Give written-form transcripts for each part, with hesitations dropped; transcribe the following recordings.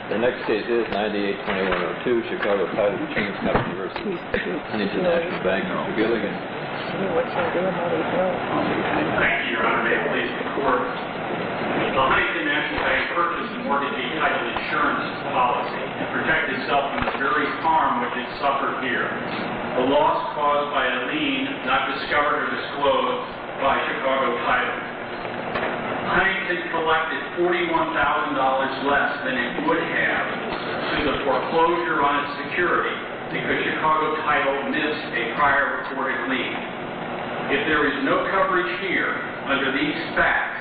The next case is 98-2102, Chicago Title Insurance Company versus Huntington National Bank. Mr. Gilligan. Thank you, Your Honor. May it please the Court. The Huntington National Bank purchased a mortgagee title insurance policy to protect itself from the very harm which it suffered here. The loss caused by a lien not discovered or disclosed by Chicago Title. Huntington collected $41,000 less than it would have through the foreclosure on its security because Chicago Title missed a prior recorded lien. If there is no coverage here under these facts,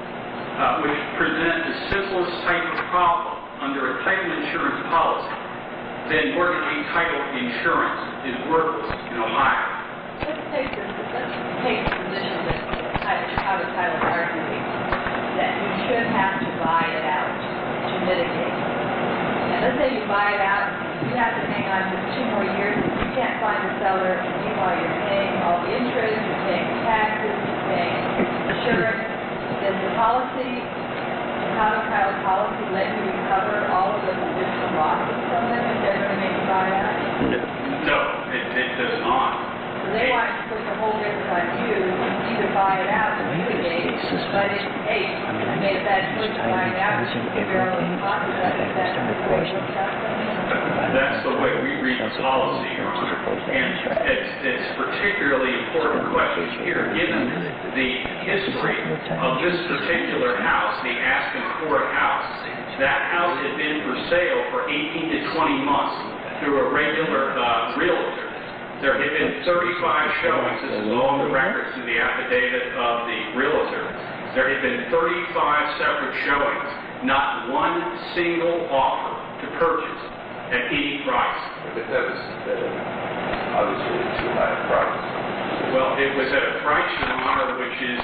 which present the simplest type of problem under a title insurance policy, then mortgagee title insurance is worthless in Ohio. Let's take the position that Chicago Title is arguing that you should have to buy it out to mitigate. And let's say you buy it out, you have to hang on for 2 more years, you can't find a seller, and meanwhile you're paying all the interest, you're paying taxes, you're paying insurance. Does the policy, Chicago Title policy, let you recover all of those additional losses from them if they're going to make you buy it out? No, it does not. So they want to put the whole difference on you, either buy it out to mitigate, but it's, hey, I made a bad choice buying it out, you're only cost, that's the way it works out. That's the way we read the policy, Your Honor. And it's particularly important question here, given the history of this particular house, the Aspen Court house. That house had been for sale for 18 to 20 months through a regular realtor. There had been 35 showings. This is all the records in the affidavit of the realtor. There had been 35 separate showings, not one single offer to purchase at any price. But that was obviously too high a price. Well, it was at a price, Your Honor, which is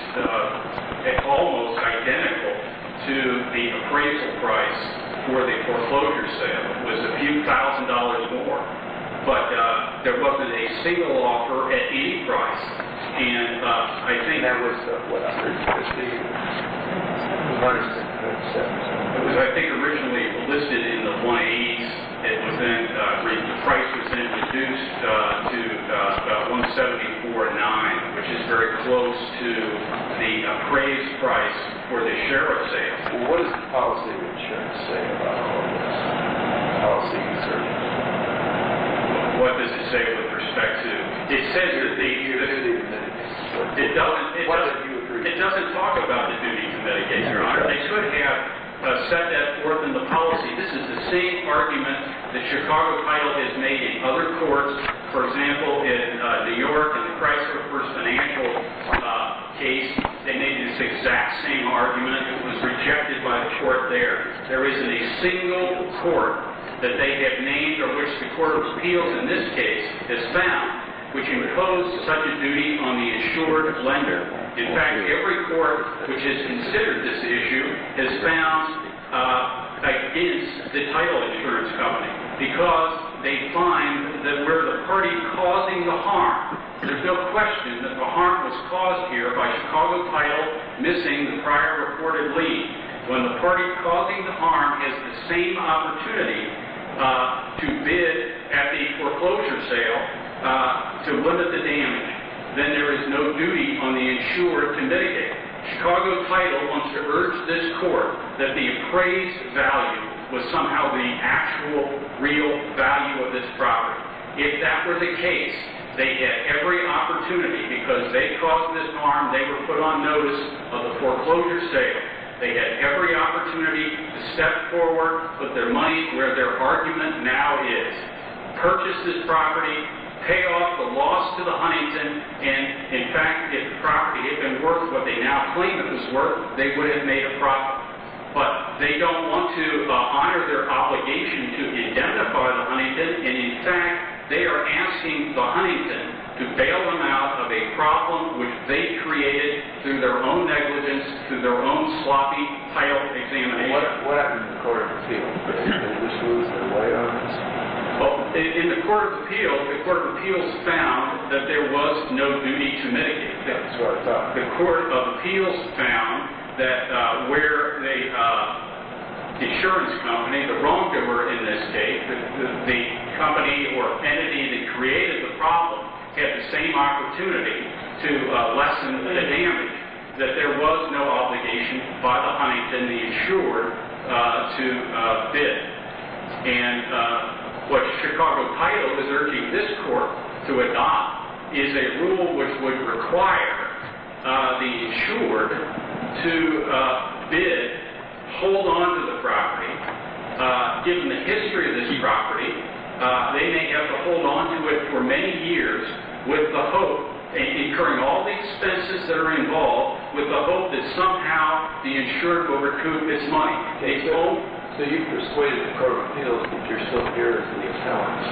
almost identical to the appraisal price for the foreclosure sale. It was a few $1,000s more. But there wasn't a single offer at any price. And I think that was, what, 150? It was, I think, originally listed in the 180s. It was then, the price was then reduced to about 174.9, which is very close to the appraised price for the sheriff's sale. Well, what does the policy of insurance say about all of this? Policy concerning. What does it say with respect to? It says that it doesn't talk about the duty to mitigate, Your Honor. They could have set that forth in the policy. This is the same argument that Chicago Title has made in other courts. For example, in New York, in the Chrysler First Financial case, they made this exact same argument. It was rejected by the court there. There isn't a single court that they have named or which the Court of Appeals in this case has found, which imposed such a duty on the insured lender. In fact, every court which has considered this issue has found against the title insurance company because they find that we're the party causing the harm. There's no question that the harm was caused here by Chicago Title missing the prior reported lien. When the party causing the harm has the same opportunity to bid at the foreclosure sale to limit the damage, then there is no duty on the insured to mitigate. Chicago Title wants to urge this court that the appraised value was somehow the actual real value of this property. If that were the case, they had every opportunity because they caused this harm, they were put on notice of the foreclosure sale. They had every opportunity to step forward, put their money where their argument now is. Purchase this property, pay off the loss to the Huntington, and in fact, if the property had been worth what they now claim it was worth, they would have made a profit. But they don't want to honor their obligation to indemnify the Huntington, and in fact, they are asking the Huntington to bail them out of a problem which they created through their own negligence, through their own sloppy title examination. What happened in the Court of Appeals? Did they just lose their way on this? Well, in the Court of Appeals found that there was no duty to mitigate. That's what I thought. The Court of Appeals found that where they insurance company, the wrongdoer in this case, the company or entity that created the problem, had the same opportunity to lessen the damage, that there was no obligation by the Huntington, the insured, to bid. And what Chicago Title is urging this court to adopt is a rule which would require the insured to bid, hold on to the property. Given the history of this property, they may have to hold on to it for many years with the hope, incurring all the expenses that are involved, with the hope that somehow the insured will recoup its money. So you persuaded the Court of Appeals that you're still here as the appellants?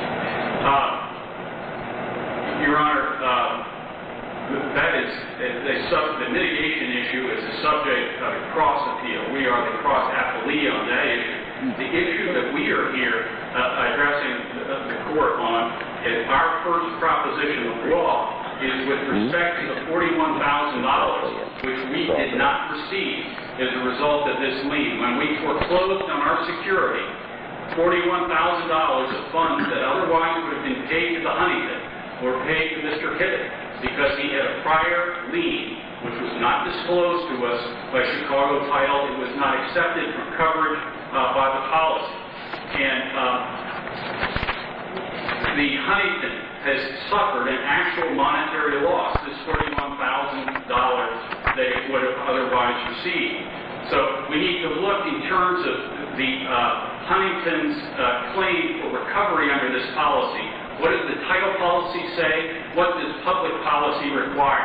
Your Honor, that is the mitigation issue is a subject of a cross appeal. We are the cross appellee on that issue. The issue that we are here addressing the court on is our first proposition of law is with respect to the $41,000 which we did not receive as a result of this lien. When we foreclosed on our security, $41,000 of funds that otherwise would have been paid to the Huntington were paid to Mr. Kibbitt because he had a prior lien which was not disclosed to us by Chicago Title. It was not accepted for coverage by the policy. And the Huntington has suffered an actual monetary loss, this $41,000 that it would have otherwise received. So we need to look in terms of the Huntington's claim for recovery under this policy. What does the title policy say? What does public policy require?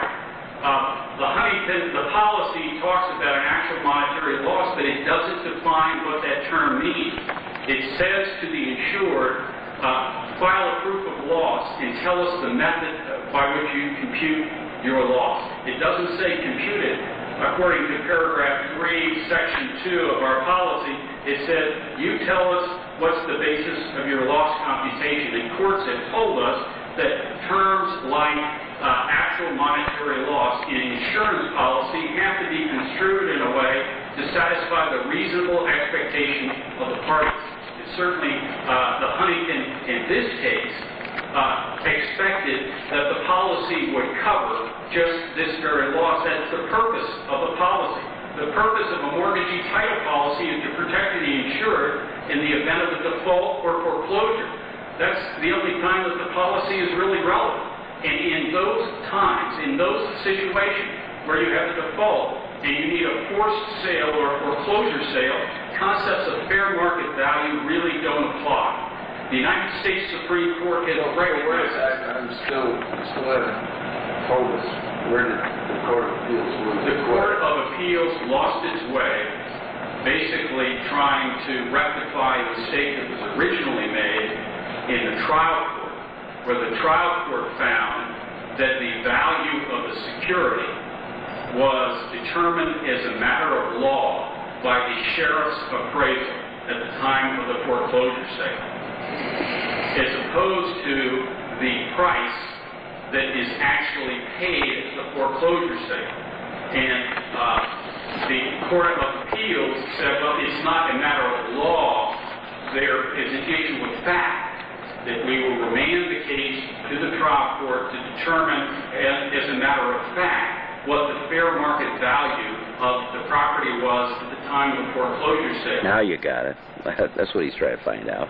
The policy talks about an actual monetary loss, but it doesn't define what that term means. It says to the insured, file a proof of loss and tell us the method by which you compute your loss. It doesn't say compute it. According to paragraph 3, section 2 of our policy, it says, you tell us what's the basis of your loss computation. And courts have told us that terms like actual monetary loss in insurance policy have to be construed in a way to satisfy the reasonable expectation of the parties. Certainly, the Huntington, in this case, expected that the policy would cover just this very loss. That's the purpose of the policy. The purpose of a mortgagee title policy is to protect the insured in the event of a default or foreclosure. That's the only time that the policy is really relevant. And in those times, in those situations where you have a default and you need a forced sale or a foreclosure sale, concepts of fair market value really don't apply. The United States Supreme Court has recognized that. I'm still haven't told us where did the Court of Appeals lose. The Court of Appeals lost its way, basically trying to rectify the mistake that was originally made in the trial court, where the trial court found that the value of the security was determined as a matter of law by the sheriff's appraisal at the time of the foreclosure sale, as opposed to the price that is actually paid at the foreclosure sale. And the Court of Appeals said, well, it's not a matter of law. There is an issue of fact that we will remand the case to the trial court to determine, as a matter of fact, what the fair market value of the property was at the time of the foreclosure sale. Now you got it. That's what he's trying to find out.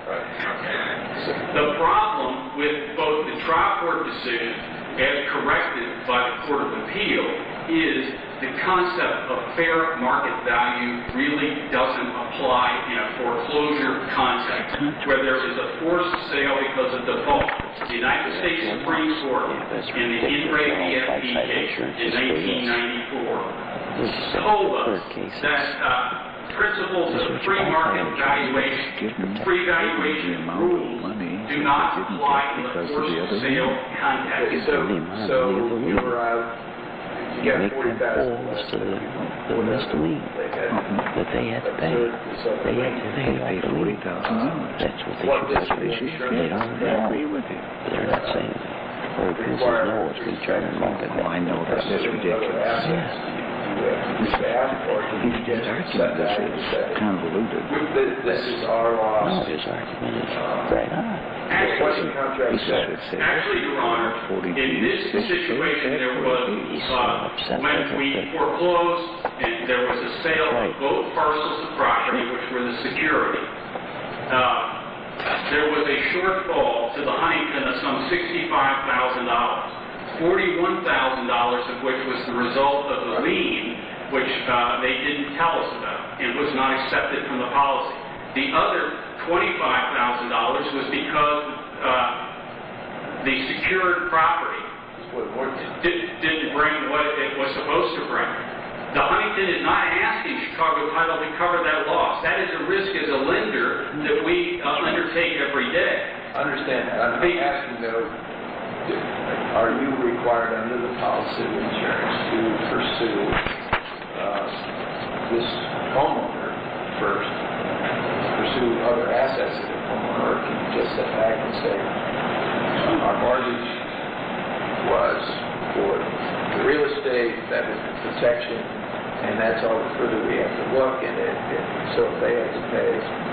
The problem with both the trial court decision as corrected by the Court of Appeal is the concept of fair market value really doesn't apply in a foreclosure context where there is a forced sale because of default. The United States Supreme Court in the Ingrate BFP case in 1994 told us that principles of free market valuation, free valuation rules do not apply in the forced sale context. So you were You make them whole to the misdemeanor that they had to pay. They had to pay $40,000. That's what they should do. They don't agree with you. They're not saying that. Oh, this is no, it's been charged market. I know that. That's ridiculous. Yes. ask for, can you just set that and say, convoluted. this is our loss. No, his argument is right on. What the contract said. Actually, Your Honor, in this situation, there was, when we foreclosed, and there was a sale of both parcels of property, which were the security, there was a shortfall to the Huntington of some $65,000, $41,000 of which was the result of the lien, which they didn't tell us about and was not accepted from the policy. The other $25,000 was because the secured property didn't bring what it was supposed to bring. The Huntington is not asking Chicago Title to cover that loss. That is a risk as a lender that we undertake every day. I understand that. I'm asking, though, are you required under the policy of insurance to pursue this homeowner first, pursue other assets of the homeowner, or can you just sit back and say, our mortgage was for the real estate, that was the protection, and that's all the further we have to look, and so if they have to pay,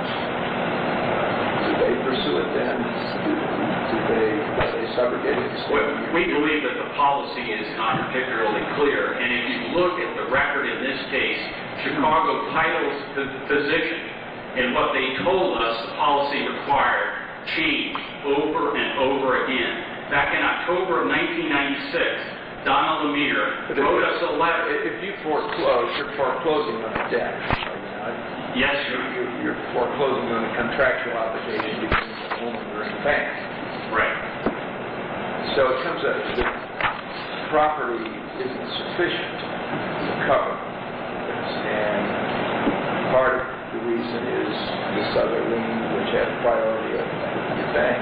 do they pursue it then? Do they subrogate it? We believe that the policy is not particularly clear, and if you look at the record in this case, Chicago Title's position and what they told us the policy required changed over and over again. Back in October of 1996, Donna Lemire wrote us a letter. If you foreclose, you're foreclosing on a debt, are you not? Yes, sir. You're foreclosing on a contractual obligation between the homeowner and the bank. Right. So it comes up that property isn't sufficient to cover this, and part of the reason is this other lien, which has priority of the bank.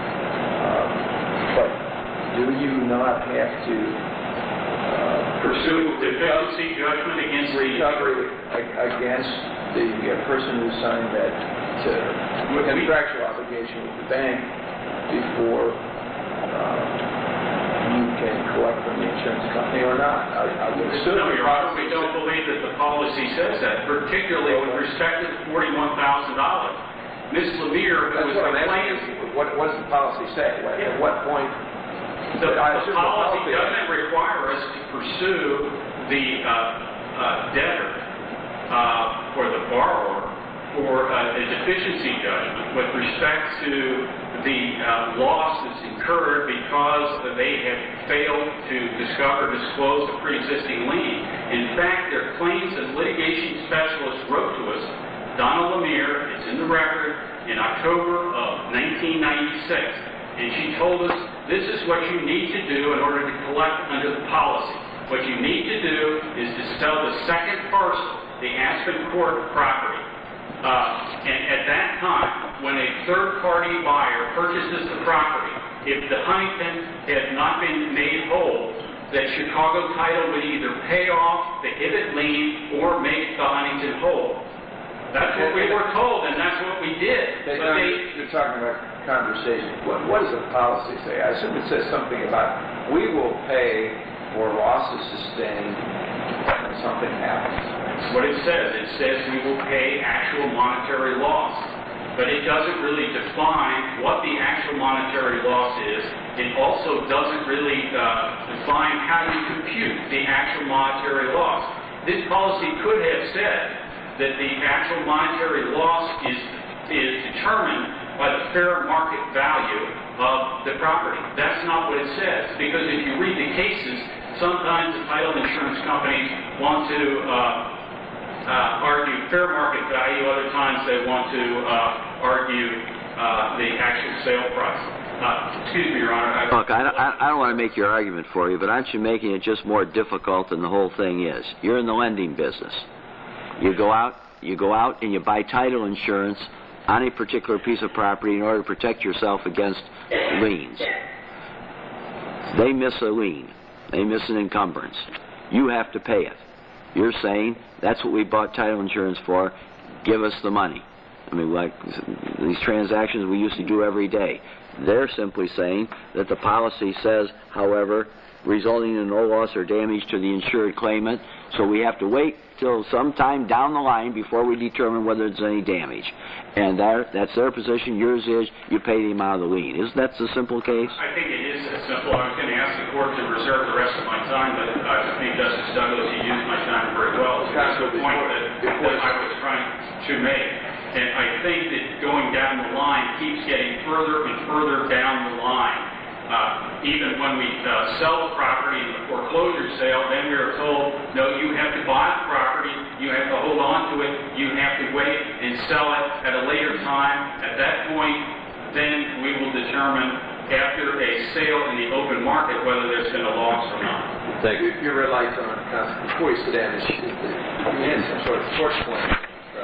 But do you not have to pursue deficiency judgment against recovery against the person who signed that contractual obligation with the bank before you can collect from the insurance company or not? I would assume. No, Your Honor, we don't believe that the policy says that, particularly with respect to the $41,000. Ms. Lemire, who was complaining... What does the policy say? At what point? The policy doesn't require us to pursue the debtor or the borrower for a deficiency judgment with respect to the loss that's incurred because they have failed to disclose a pre-existing lien. In fact, their claims and litigation specialist wrote to us, Donna Lemire, it's in the record, in October of 1996, and she told us, this is what you need to do in order to collect under the policy. What you need to do is to sell the second parcel, the Aspen Court property. And at that time, when a third-party buyer purchases the property, if the Huntington had not been made whole, that Chicago Title would either pay off the Hibbett lien or make the Huntington whole. That's what we were told, and that's what we did. You're talking about conversation. What does the policy say? I assume it says something about we will pay for losses sustained when something happens. What it says we will pay actual monetary loss. But it doesn't really define what the actual monetary loss is. It also doesn't really define how you compute the actual monetary loss. This policy could have said that the actual monetary loss is determined by the fair market value of the property. That's not what it says, because if you read the cases, sometimes the title insurance companies want to argue fair market value, other times they want to argue the actual sale price. Excuse me, Your Honor. Look, I don't want to make your argument for you, but aren't you making it just more difficult than the whole thing is? You're in the lending business. You go out and you buy title insurance on a particular piece of property in order to protect yourself against liens. They miss a lien. They miss an encumbrance. You have to pay it. You're saying, that's what we bought title insurance for, give us the money. I mean, like these transactions we used to do every day. They're simply saying that the policy says, however, resulting in no loss or damage to the insured claimant, So we have to wait till sometime down the line before we determine whether there's any damage. And that's their position. Yours is you pay the amount of the lien. Isn't that the simple case? I think it is that simple. I was going to ask the court to reserve the rest of my time, but I think Justice Douglas, you used my time very well. So that's the point that I was trying to make. And I think that going down the line keeps getting further and further down the line. Even when we sell the property in the foreclosure sale, then we are told, no, you have to buy the property, you have to hold on to it, you have to wait and sell it at a later time. At that point, then we will determine after a sale in the open market whether there's been a loss or not. Thank you. Your red light's on. Before you sit down, you had some sort of torch flame.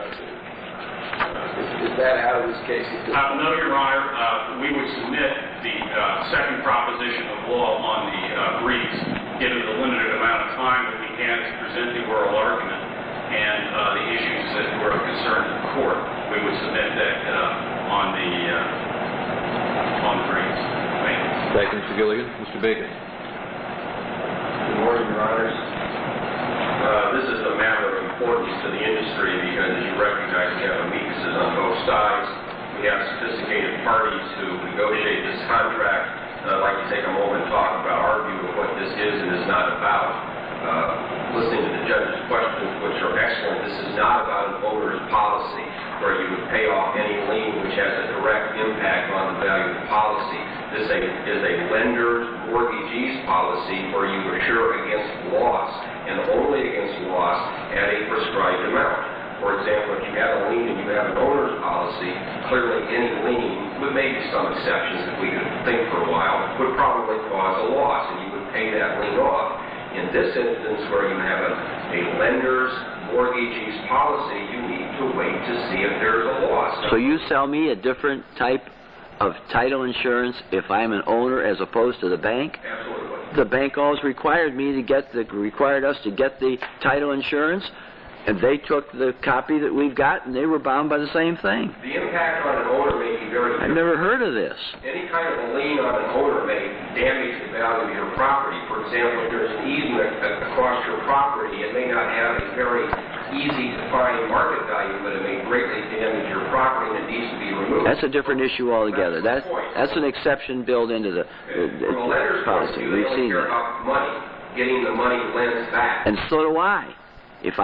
Is that out of this case? No, Your Honor. We would submit the second proposition of law on the briefs, given the limited amount of time that we had to present the oral argument and the issues that were of concern to the court. We would submit that on the briefs. Thank you. Thank you, Mr. Gilligan. Mr. Bacon. Good morning, Your Honors. This is a matter of importance to the industry because, as you recognize, we have weaknesses on both sides. We have sophisticated parties who negotiate this contract. And I'd like to take a moment and talk about our view of what this is and is not about. Listening to the judge's questions, which are excellent, this is not about an owner's policy where you would pay off any lien which has a direct impact on the value of the policy. This is a lender's mortgagee's policy where you assure against loss and only against loss at a prescribed amount. For example, if you have a lien and you have an owner's policy, clearly any lien, with maybe some exceptions that we could think for a while, would probably cause a loss and you would pay that lien off. In this instance, where you have a lender's mortgagee's policy, you need to wait to see if there's a loss. So you sell me a different type of title insurance if I'm an owner as opposed to the bank? Absolutely. The bank always required us to get the title insurance, and they took the copy that we've got, and they were bound by the same thing. The impact on an owner may be very I've different. never heard of this. Any kind of a lien on an owner may damage the value of your property. For example, if there's an easement across your property, it may not have a very easy to find market value, but it may greatly damage your property and it needs to be removed. That's a different issue altogether. That's the point. That's an exception built into the From a lender's point of policy. view, We've they only seen care that. about money, getting the money lent back. And so do I. If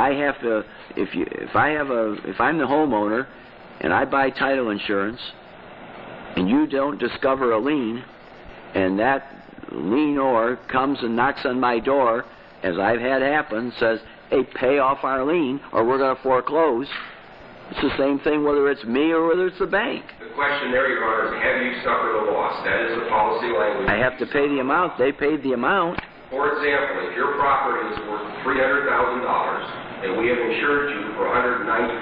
I'm the homeowner and I buy title insurance and you don't discover a lien and that lienor comes and knocks on my door, as I've had happen, says, hey, pay off our lien or we're going to foreclose, it's the same thing whether it's me or whether it's the bank. The question there, Your Honor, is have you suffered a loss? That is the policy language. I have to pay the amount. They paid the amount. For example, if your property is worth $300,000 and we have insured you for $194,000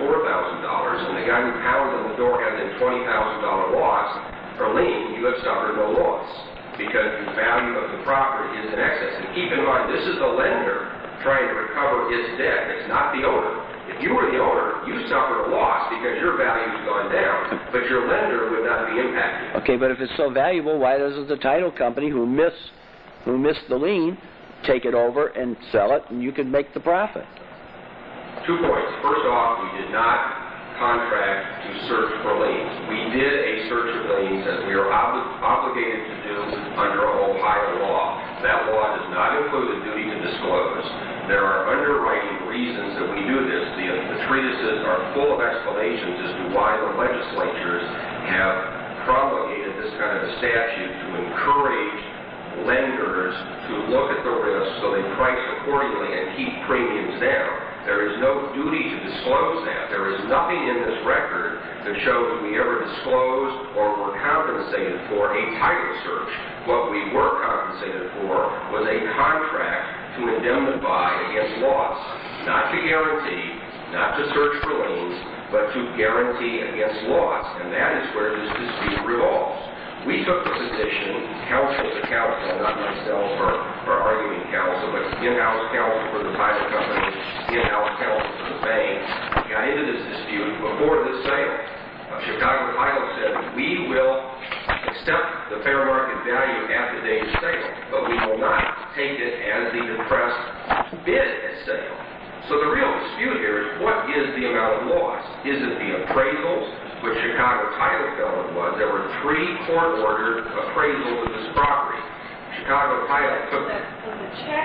and the guy who pounds on the door has a $20,000 loss or lien, you have suffered no loss because the value of the property is in excess. And keep in mind, this is the lender trying to recover his debt. It's not the owner. If you were the owner, you suffered a loss because your value's gone down, but your lender would not be impacted. Okay, but if it's so valuable, why doesn't the title company who missed the lien take it over and sell it, and you can make the profit? 2 points. First off, we did not contract to search for liens. We did a search of liens as we are obligated to do under Ohio law. That law does not include a duty to disclose. There are underwriting reasons that we do this. The treatises are full of explanations as to why the legislatures have promulgated this kind of a statute to encourage lenders to look at the risks so they price accordingly and keep premiums down. There is no duty to disclose that. There is nothing in this record that shows we ever disclosed or were compensated for a title search. What we were compensated for was a contract to indemnify against loss, not to guarantee, not to search for liens, but to guarantee against loss, and that is where this dispute revolves. We took the position, counsel to counsel, not myself or arguing counsel, but in-house counsel for the title company, in-house counsel for the bank, got into this dispute before this sale. Chicago Title said, we will accept the fair market value at the date of sale, but we will not take it as the depressed bid at sale. So the real dispute here is what is the amount of loss? Is it the appraisals, which Chicago Title felt it was? There were 3 court-ordered appraisals of this property. Chicago Title took... Was a check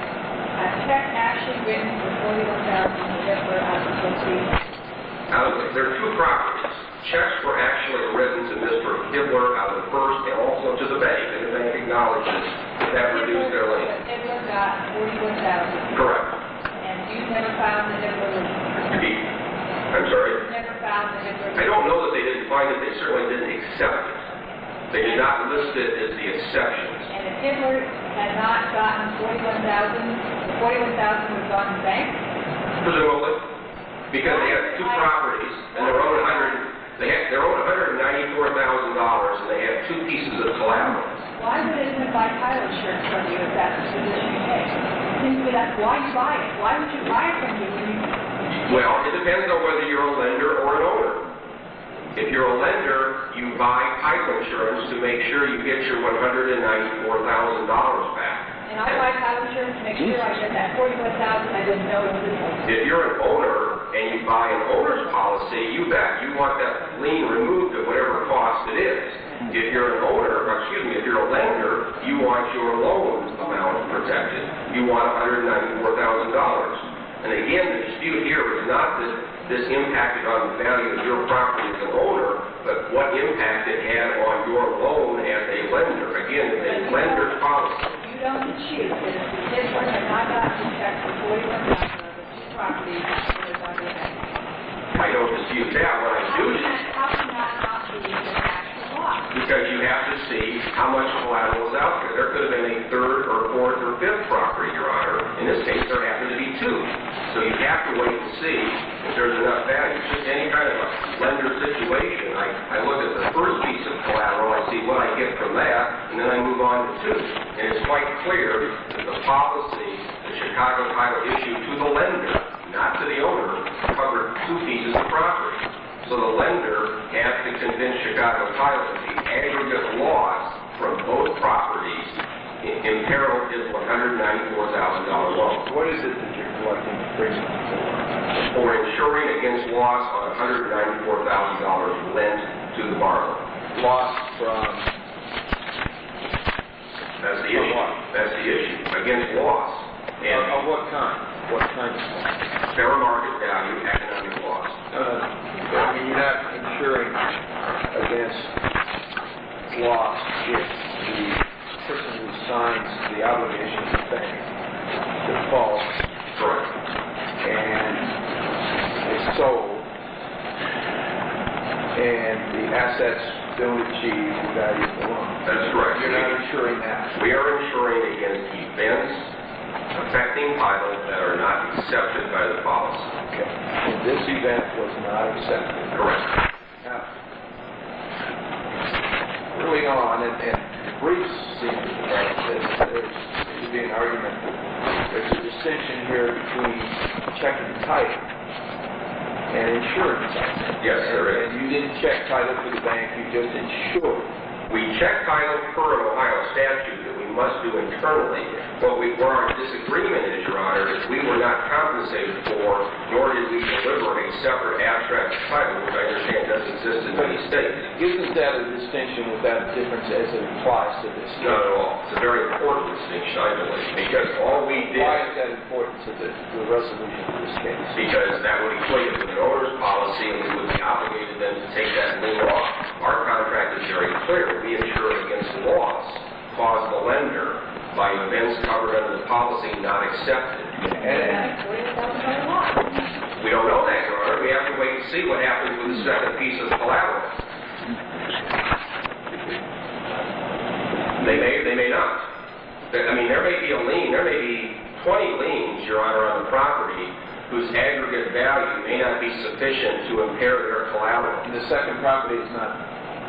actually written for $41,000 to Hitler out of the proceeds? There are 2 properties. Checks were actually written to Mr. Hitler out of the first and also to the bank, and the bank acknowledges that reduced their lien. Hitler got $41,000. Correct. And you never found the Hitler lien? I'm sorry? You never found the Hitler lien? I don't know that they didn't find it. They certainly didn't accept it. They did not list it as the exceptions. And if Hitler had not gotten $41,000, the $41,000 was on the bank? Presumably. Because they had 2 properties, and they're owed $194,000, and they had 2 pieces of collateral. Why would anyone buy title insurance from you if that's the position you take? Seems to me that's why you buy it. Why would you buy it from you when you... Well, it depends on whether you're a lender or an owner. If you're a lender, you buy title insurance to make sure you get your $194,000 back. And I buy title insurance to make sure I get that $41,000 I didn't know was in it. If you're an owner and you buy an owner's policy, you bet you want that lien removed at whatever cost it is. If you're an owner, if you're a lender, you want your loan amount protected. You want $194,000. And again, the dispute here is not that this impacted on the value of your property as an owner, but what impact it had on your loan as a lender. Again, it's a lender's policy. You don't dispute that if the Hitler had not gotten the check for $41,000 of the 2 properties, it was on your bank. I don't dispute that. What I do is How can that not be an actual loss? because you have to see how much collateral is out there. There could have been a 3rd or 4th or 5th property, Your Honor. In this case, there happened to be 2. So you have to wait and see if there's enough value. Just any kind of a lender situation. I look at the first piece of collateral, I see what I get from that, and then I move on to 2. And it's quite clear that the policy the Chicago Title issued to the lender, not to the owner, covered 2 pieces of property. So the lender has to convince Chicago Title that the aggregate loss from both properties imperiled his $194,000 loan. What is it that you're collecting the premium for? For insuring against loss on $194,000 lent to the borrower. Loss from... That's the issue. That's the issue. Against loss. And of what kind? What kind of loss? fair market value, economic loss. I mean, you're not insuring against loss if the person who signs the obligation to the bank defaults Correct. and is sold, and the assets don't achieve the value of the loan. That's correct. You're not insuring that. We are insuring against events affecting title that are not accepted by the policy. Okay. And this event was not accepted. Correct. Now, moving on, and briefs seem to develop this, there seems to be an argument that there's a distinction here between checking title and insurance. Yes, there is. And you didn't check title for the bank, you just insured. We check title per an Ohio statute that we must do internally. Where our disagreement is, Your Honor, is we were not compensated for, nor did we deliver a separate abstract title, which I understand does exist in many states. Isn't that a distinction without a difference as it applies to this? Not at all. It's a very important distinction, I believe, because all we did... Why is that important to the resolution of this case? Because that would equate it with an owner's policy, and we would be obligated then to take that lien off. Our contract is very clear. We insure against loss caused the lender by events covered under the policy not accepted. And We don't know that, Your Honor. We have to wait and see what happens with the second piece of collateral. They may not. I mean, there may be a lien, there may be 20 liens, Your Honor, on the property whose aggregate value may not be sufficient to impair their collateral. the second property is not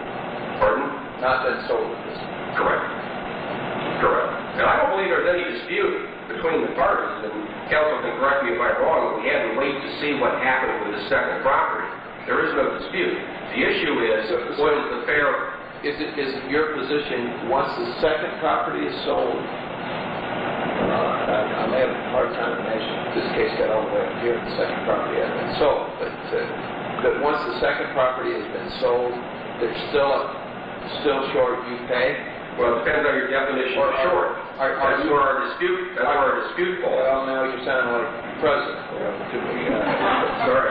been sold at this point. Correct. Correct. And I don't believe there's any dispute between the parties, and counsel can correct me if I'm wrong, but we had to wait to see what happened with the second property. There is no dispute. The issue is, what is the fair... Is it your position once the second property is sold? I'm having a hard time imagining. this case got all the way up here, the second property hasn't been sold. But once the second property has been sold, they're still short, you pay? Well, it depends on your definition of short. That's where our dispute falls. Well, now you sound like president. Sorry.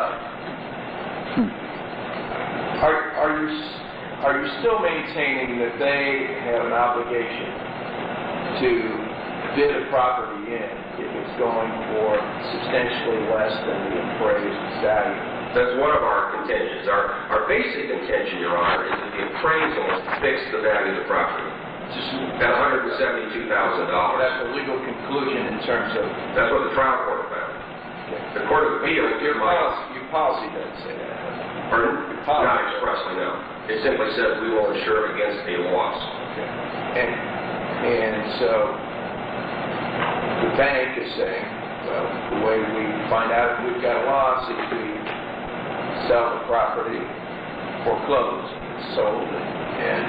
Are you still maintaining that they have an obligation to bid a property in if it's going for substantially less than the appraised value? That's one of our contentions. Our basic contention, Your Honor, is that the appraisal fixed the value of the property at $172,000. That's a legal conclusion in terms of... That's what the trial court found. The Court of Appeals... Your policy doesn't say that. Pardon? Not expressly, no. It simply says we will insure against a loss. Okay. And so the bank is saying, well, the way we find out if we've got a loss is we sell the property, foreclose, it's sold, and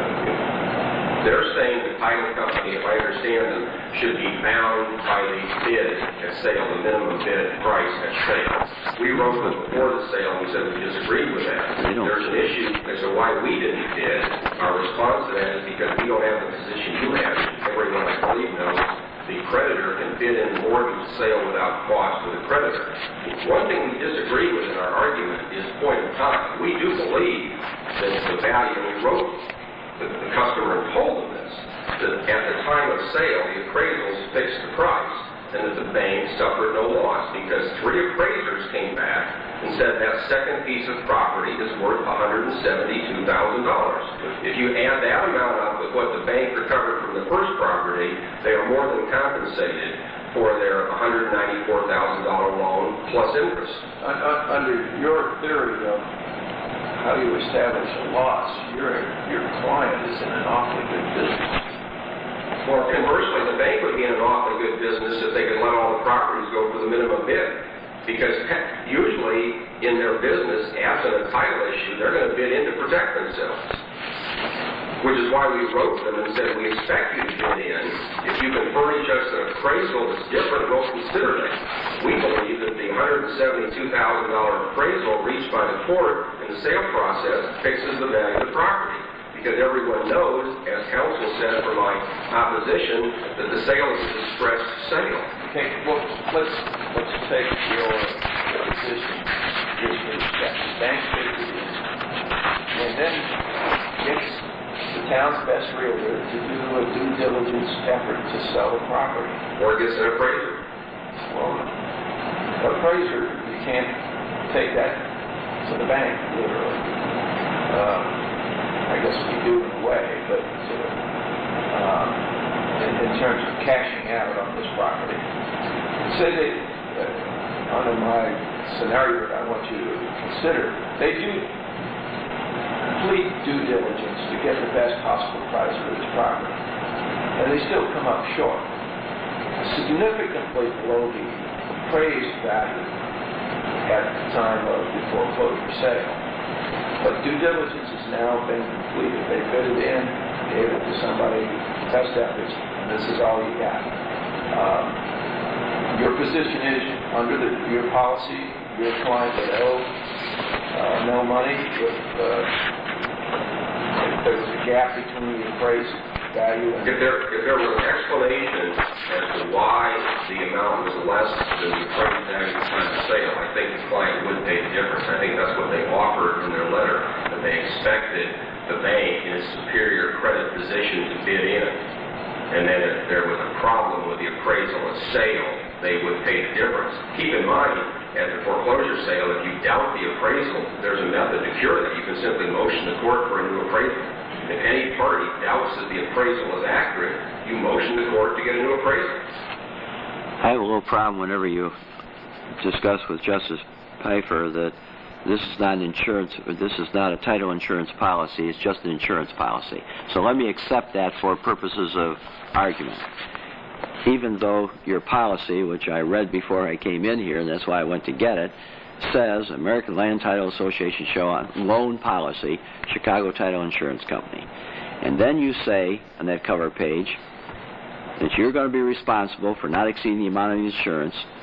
they're saying the title company, if I understand them, should be bound by the bid at sale, the minimum bid price at sale. We wrote them before the sale and we said we disagreed with that. There's an issue as to why we didn't bid. Our response to that is because we don't have the position you have. Everyone, I believe, knows the creditor can bid in the mortgage sale without cost to the creditor. One thing we disagree with in our argument is point of time. We do believe that the value, and we wrote the customer and told them this, that at the time of sale, the appraisals fixed the price, and that the bank suffered no loss, because 3 appraisers came back and said that second piece of property is worth $172,000. If you add that amount up with what the bank recovered from the first property, they are more than compensated for their $194,000 loan plus interest. Under your theory, though, how do you establish a loss? Your client is in an awfully good business. Well, conversely, the bank would be in an awfully good business if they could let all the properties go for the minimum bid. Because usually in their business, absent a title issue, they're going to bid in to protect themselves. Which is why we wrote them and said, we expect you to bid in. If you can furnish us an appraisal that's different, we'll consider that. We believe that the $172,000 appraisal reached by the court in the sale process fixes the value of the property. Because everyone knows, as counsel said for my opposition, that the sale is a distressed sale. Okay, well, let's take your position with respect to bank fixes it, and then it's the town's best realtor to do a due diligence effort to sell the property. Or gets an appraiser. Well, appraiser, you can't take that to the bank, literally. I guess we do in a way, but in terms of cashing out on this property. Say that, under my scenario that I want you to consider, they do complete due diligence to get the best possible price for this property. And they still come up short, significantly below the appraised value at the time of the foreclosure sale. But due diligence has now been completed. They bid it in, gave it to somebody, best efforts, and this is all you got. Your position is, under your policy, your client would owe no money if there was a gap between the appraised value and... If there was an explanation as to why the amount was less than the appraised value at the time of sale, I think the client would pay the difference. I think that's what they offered in their letter, that they expected the bank in a superior credit position to bid in. And then if there was a problem with the appraisal at sale, they would pay the difference. Keep in mind, at the foreclosure sale, if you doubt the appraisal, there's a method to cure that. You can simply motion the court for a new appraisal. If any party doubts that the appraisal is accurate, you motion the court to get a new appraisal. I have a little problem whenever you discuss with Justice Pfeiffer that this is not an insurance, this is not a title insurance policy, it's just an insurance policy. So let me accept that for purposes of argument. Even though your policy, which I read before I came in here, and that's why I went to get it, says American Land Title Association show on loan policy, Chicago Title Insurance Company. And then you say on that cover page that you're going to be responsible for not exceeding the amount of the insurance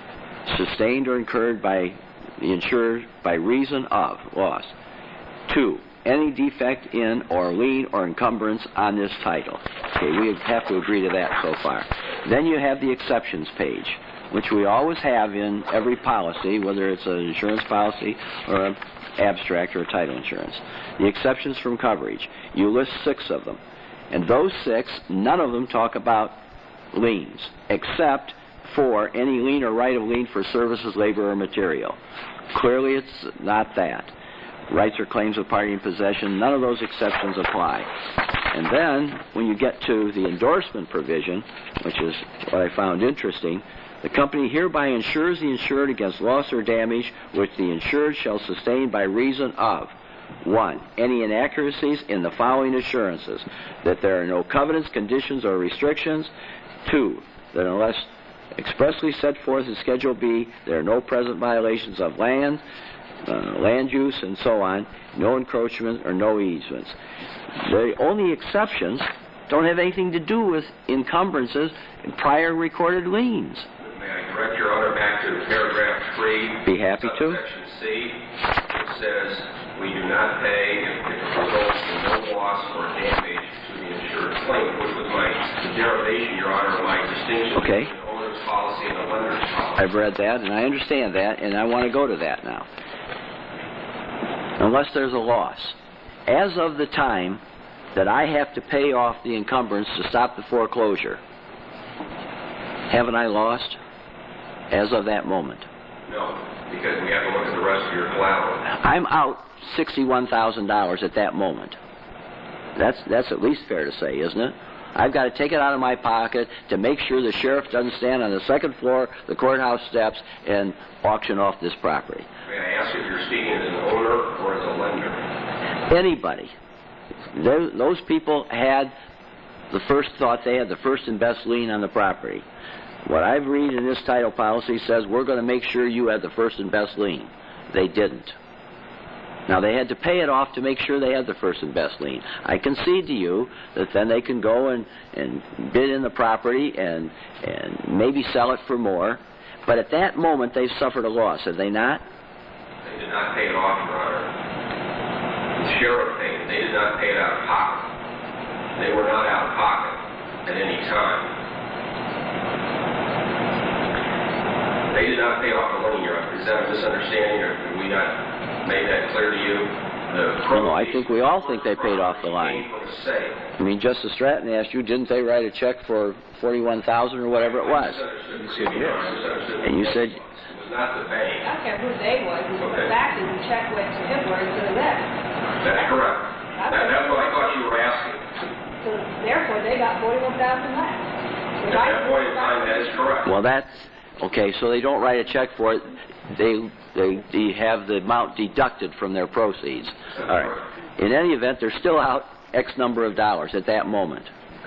sustained or incurred by the insured by reason of loss. 2, any defect in or lien or encumbrance on this title. Okay, we have to agree to that so far. Then you have the exceptions page, which we always have in every policy, whether it's an insurance policy or an abstract or a title insurance. The exceptions from coverage. You list 6 of them. And those 6, none of them talk about liens, except for any lien or right of lien for services, labor, or material. Clearly it's not that. Rights or claims of party in possession, none of those exceptions apply. And then, when you get to the endorsement provision, which is what I found interesting, the company hereby insures the insured against loss or damage which the insured shall sustain by reason of 1, any inaccuracies in the following assurances, that there are no covenants, conditions, or restrictions. 2, that unless expressly set forth in Schedule B, there are no present violations of land use, and so on, no encroachment or no easements. The only exceptions don't have anything to do with encumbrances and prior recorded liens. May I direct Your Honor back to paragraph 3? Be happy to. Section C. It says, we do not pay if it results in no loss or damage to the insured claim, which was the derivation, Your Honor, of my distinction between the owner's policy and the lender's policy. I've read that, and I understand that, and I want to go to that now. Unless there's a loss. As of the time that I have to pay off the encumbrance to stop the foreclosure, haven't I lost as of that moment? No, because we have to look at the rest of your collateral. I'm out $61,000 at that moment. That's at least fair to say, isn't it? I've got to take it out of my pocket to make sure the sheriff doesn't stand on the second floor, the courthouse steps, and auction off this property. May I ask if you're speaking as an owner or as a lender? Anybody. Those people had the first thought, they had the first and best lien on the property. What I've read in this title policy says we're going to make sure you had the first and best lien. They didn't. Now, they had to pay it off to make sure they had the first and best lien. I concede to you that then they can go and bid in the property and maybe sell it for more. But at that moment, they've suffered a loss, have they not? They did not pay it off, Your Honor. The sheriff paid it. They did not pay it out of pocket. They were not out of pocket at any time. They did not pay off the loan, Your Honor. Is that a misunderstanding, or did we not make that clear to you? No, I think we all think they paid off the line. I mean, Justice Stratton asked you, didn't they write a check for $41,000 or whatever it was? You said yes. And you said... It was not the bank. I don't care who they was. The fact is the check went to him where it should have been. That's correct. That's what I thought you were asking. So therefore, they got $41,000 less. At that point in time, that is correct. Well, that's... Okay, so they don't write a check for it. They have the amount deducted from their proceeds. All right. In any event, they're still out X number of dollars at that moment.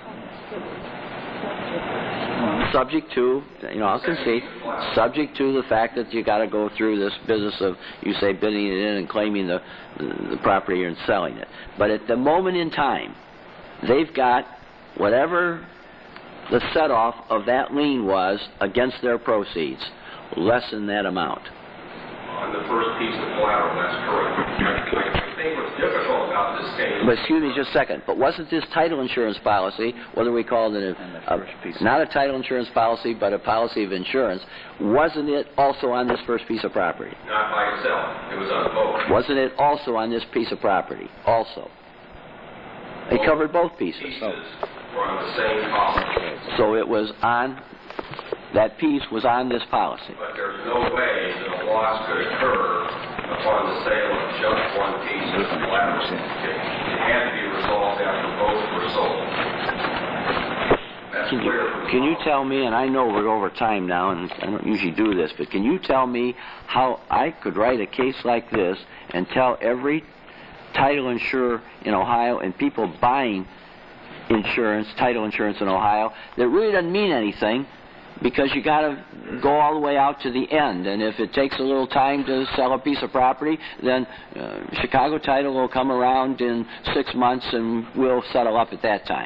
Subject to, I'll concede, subject to the fact that you got to go through this business of, you say, bidding it in and claiming the property and selling it. But at the moment in time, they've got whatever the set-off of that lien was against their proceeds, less than that amount. On the first piece of collateral, that's correct. I think what's difficult about this case... But excuse me just a second. But wasn't this title insurance policy, whether we called it not a title insurance policy, but a policy of insurance, wasn't it also on this first piece of property? Not by itself. It was on both. Wasn't it also on this piece of property? Also. It covered both pieces. Were on the same policy. So it was on... That piece was on this policy. But there's no way that a loss could occur upon the sale of just one piece of collateral. It had to be resolved after both were sold. That's clear. Can you tell me, and I know we're over time now, and I don't usually do this, but can you tell me how I could write a case like this and tell every title insurer in Ohio and people buying insurance, title insurance in Ohio, that really doesn't mean anything, because you got to go all the way out to the end, and if it takes a little time to sell a piece of property, then Chicago Title will come around in 6 months and we'll settle up at that time.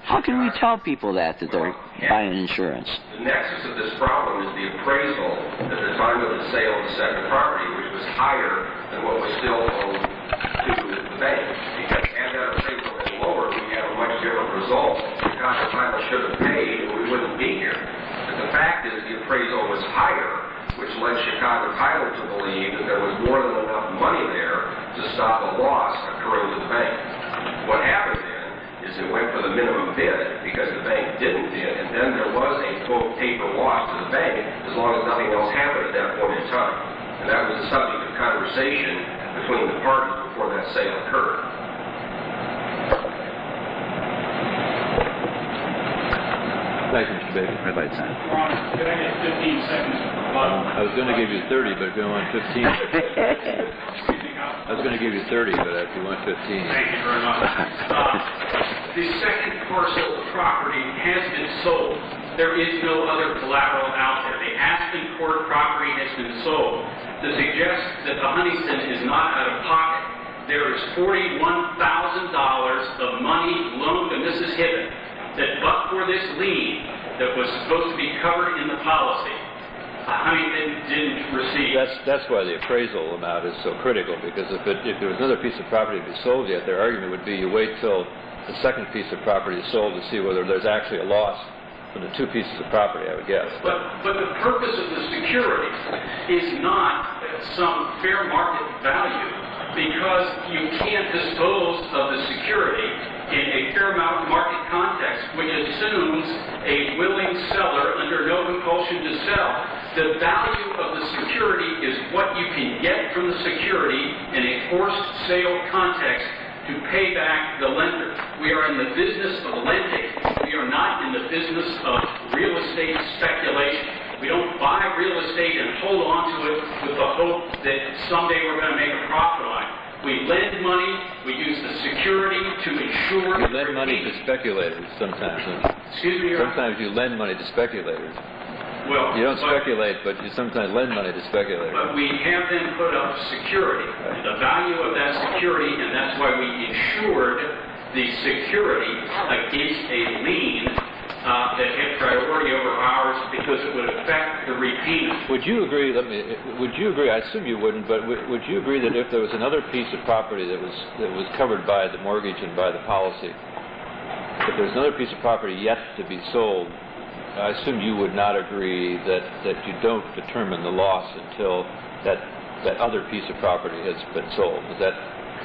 How can we tell people that they're buying insurance? The nexus of this problem is the appraisal at the time of the sale of the second property, which was higher than what was still owed to the bank. Because had that appraisal been lower, we have a much different result. Chicago Title should have paid, and we wouldn't be here. But the fact is the appraisal was higher, which led Chicago Title to believe that there was more than enough money there to stop a loss occurring to the bank. What happened then is it went for the minimum bid because the bank didn't bid, and then there was a, quote, paper loss to the bank as long as nothing else happened at that point in time. And that was the subject of conversation between the parties before that sale occurred. Thank you, Mr. Baker. Red light sign. Ron, could I get 15 seconds? I was going to give you 30, but if you want 15. I was going to give you 30, but if you want 15. Thank you very much. The second parcel of property has been sold. There is no other collateral out there. The Aspen Court property has been sold. To suggest that the Huntington is not out of pocket, there is $41,000 of money loaned to Mrs. Hibbett that but for this lien that was supposed to be covered in the policy, Huntington didn't receive. That's why the appraisal amount is so critical, because if there was another piece of property to be sold yet, their argument would be you wait till the second piece of property is sold to see whether there's actually a loss from the two pieces of property, I would guess. But the purpose of the security is not some fair market value, because you can't dispose of the security in a fair market context, which assumes a willing seller under no compulsion to sell. The value of the security is what you can get from the security in a forced sale context to pay back the lender. We are in the business of lending. We are not in the business of real estate speculation. We don't buy real estate and hold on to it with the hope that someday we're going to make a profit on it. We lend money, we use the security to ensure... You lend money to speculators sometimes. Excuse me, Your Honor? Sometimes you lend money to speculators. Well, You don't speculate, but you sometimes lend money to speculators. But we have them put up security, the value of that security, and that's why we insured the security against a lien that had priority over ours because it would affect the repayment. Would you agree, I assume you wouldn't, but would you agree that if there was another piece of property that was covered by the mortgage and by the policy, if there's another piece of property yet to be sold, I assume you would not agree that you don't determine the loss until that other piece of property has been sold. Is that...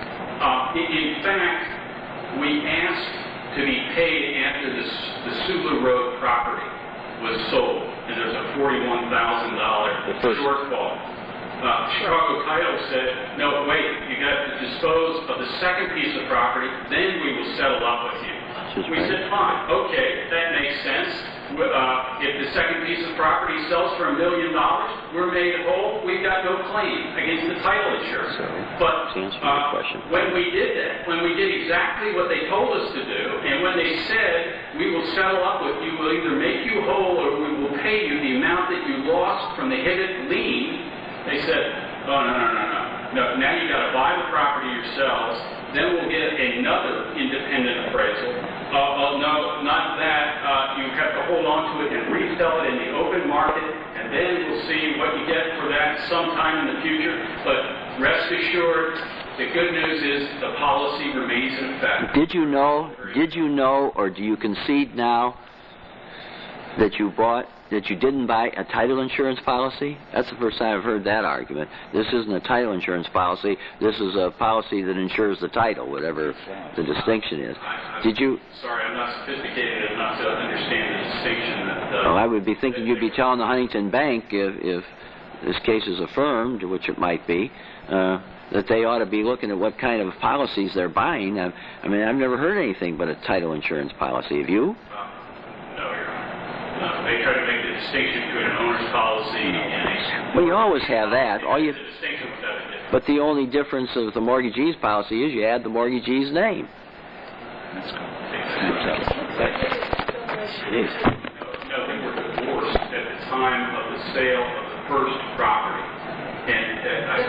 In fact, we asked to be paid after the Sulu Road property was sold, and there's a $41,000 shortfall. Chicago Title said, no, wait, you got to dispose of the second piece of property, then we will settle up with you. We said, fine, okay, that makes sense. If the second piece of property sells for $1 million, we're made whole, we've got no claim against the title insurer. But when we did that, when we did exactly what they told us to do, and when they said, we will settle up with you, we'll either make you whole or we will pay you the amount that you lost from the Hibbett lien, they said, oh, no, now you got to buy the property yourselves, then we'll get another independent appraisal. No, not that. You have to hold on to it and resell it in the open market, and then we'll see what you get for that sometime in the future. But rest assured, the good news is the policy remains in effect. Did you know, or do you concede now that you didn't buy a title insurance policy? That's the first time I've heard that argument. This isn't a title insurance policy. This is a policy that insures the title, whatever the distinction is. Did you? Sorry, I'm not sophisticated enough to understand the distinction. Well, I would be thinking you'd be telling the Huntington Bank if this case is affirmed, which it might be, that they ought to be looking at what kind of policies they're buying. I mean, I've never heard anything but a title insurance policy. Have you? No, Your Honor. They try to make the distinction between an owner's policy and a... Well, you always have that. The distinction was that it But the only difference of the mortgagee's policy is you add the mortgagee's name. Let's go. It is. No, they were divorced at the time of the sale of the first property. And